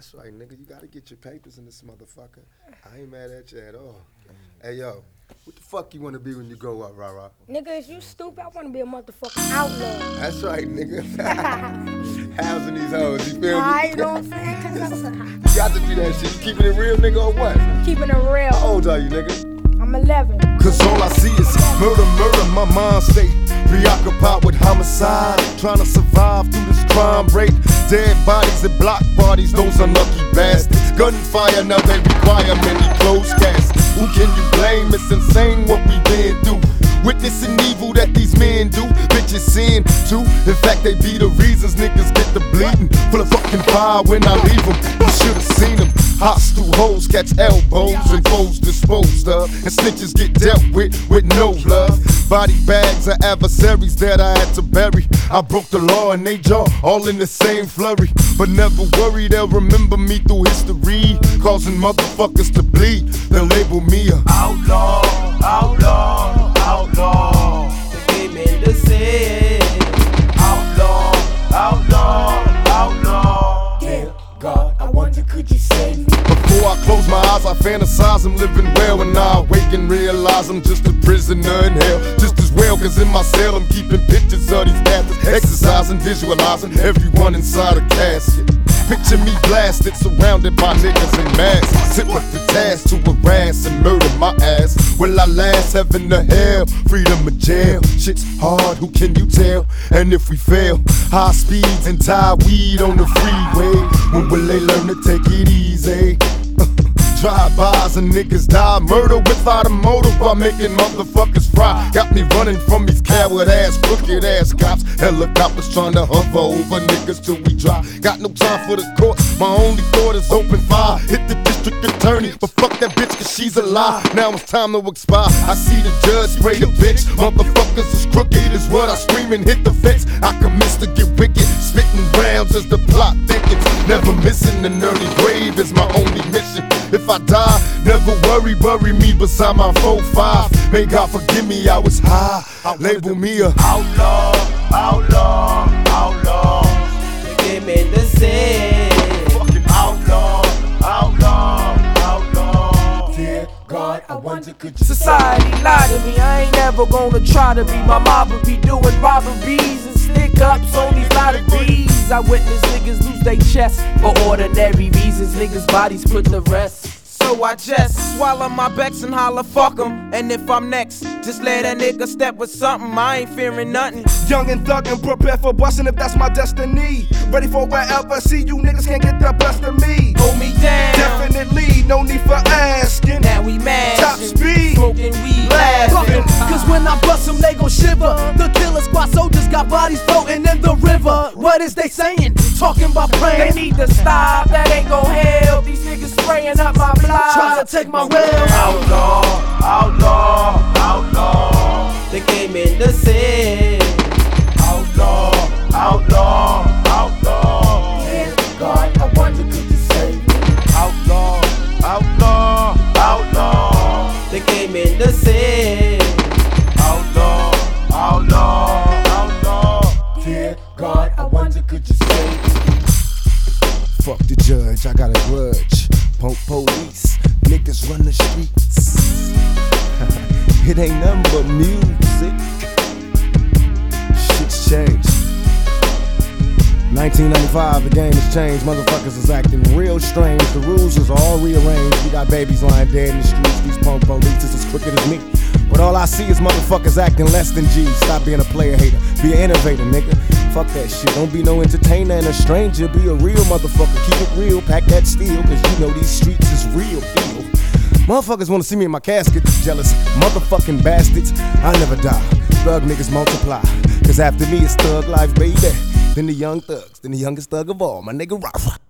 That's right, nigga. You gotta get your papers in this motherfucker. I ain't mad at you at all. Hey, yo, what the fuck you wanna be when you grow up, rah-rah? Nigga, is you stupid? I wanna be a motherfucking outlaw. That's right, nigga. Housing these hoes, you feel me? You know what I'm saying? Cause You got to do that shit. You keeping it real, nigga, or what? keeping it real. How old are you, nigga? I'm 11. Cause all I see is murder, murder, my mind stay preoccupied with homicide. Trying to survive through this crime rate. Dead bodies and block parties, those unlucky bastards. Gunfire, now they require many closed caskets. Who can you blame? It's insane what we been through. Witnessing evil that these men do. Bitches sin too. In fact, they be the reasons niggas get the bleeding. Full of fucking fire when I leave them. You should've seen them. Hostile hoes catch elbows and foes disposed of. And snitches get dealt with no love. Body bags of adversaries that I had to bury. I broke the law and they jaw all in the same flurry. But never worry, they'll remember me through history. Causing motherfuckers to bleed. They'll label me a outlaw, outlaw, outlaw. The game in the city. Outlaw, outlaw, outlaw. Dear God, I wonder could you save me? Before I close my eyes, I fantasize I'm living well. When I awake and realize I'm just a prisoner in hell. Just as well, cause in my cell I'm keeping pictures of these bastards. Exercising, visualizing everyone inside a casket. Picture me blasted, surrounded by niggas in masks. Sit with the task to harass and murder my ass. Will I last? Heaven or hell? Freedom or jail? Shit's hard, who can you tell? And if we fail, high speeds and tie weed on the freeway. When will they learn to take it easy? Drive-bys and niggas die. Murder without a motive while making motherfuckers fry. Got me running from these coward-ass, crooked-ass cops. Helicopters trying to hover over niggas till we drop. Got no time for the court, my only thought is open fire. Hit the district attorney, but fuck that bitch cause she's a lie. Now it's time to expire. I see the judge spray the bitch. Motherfuckers is crooked is what I scream and hit the fence. I commence to get wicked, spitting rounds as the plot thickens. Never missing an early grave is my only mission. If I die, never worry, bury me beside my 4-5. May God forgive me, I was high. Label me a outlaw, outlaw, outlaw. The game in the city. Fucking outlaw, outlaw, outlaw. Dear God, I wonder could you Society lied to me, I ain't never gonna try to be. My mom would be doing robberies and stick-ups on these lotteries. I witness niggas lose their chest for ordinary reasons. Niggas' bodies put to rest. So I just swallow my becks and holler fuck 'em. And if I'm next, just let that nigga step with something. I ain't fearing nothing. Young and thuggin', prepare for bustin' if that's my destiny. Ready for wherever, see you niggas can't get the best of me. Hold me down. Definitely, no need for asking. Now we mad. Top speed. Smoking weed. Laughing. Cause when I bust them, they gon' shiver. The killer squad soldiers got bodies floating in the river. What is they saying? Talking about They praying. need to stop, that ain't gon' help. These niggas spraying up my blood. Try to take my rail. Outlaw, outlaw, outlaw. The game in the city. Outlaw, outlaw, outlaw. Dear God, I wonder could you save me? Outlaw, outlaw, outlaw. The game in the city. Outlaw, outlaw, outlaw. Dear God, I wonder could you save me? Fuck the judge, I got a grudge. Punk police, niggas run the streets. It ain't nothing but music. Shit's changed. 1995, the game has changed. Motherfuckers is acting real strange. The rules is all rearranged. We got babies lying dead in the streets. These punk police is as crooked as me. But all I see is motherfuckers acting less than G. Stop being a player hater, be an innovator, nigga. Fuck that shit, don't be no entertainer and a stranger. Be a real motherfucker, keep it real, pack that steel. Cause you know these streets is real ill. Motherfuckers wanna see me in my casket, jealous motherfucking bastards. I never die, thug niggas multiply. Cause after me it's thug life, baby. Then the young thugs, then the youngest thug of all, my nigga Rafa.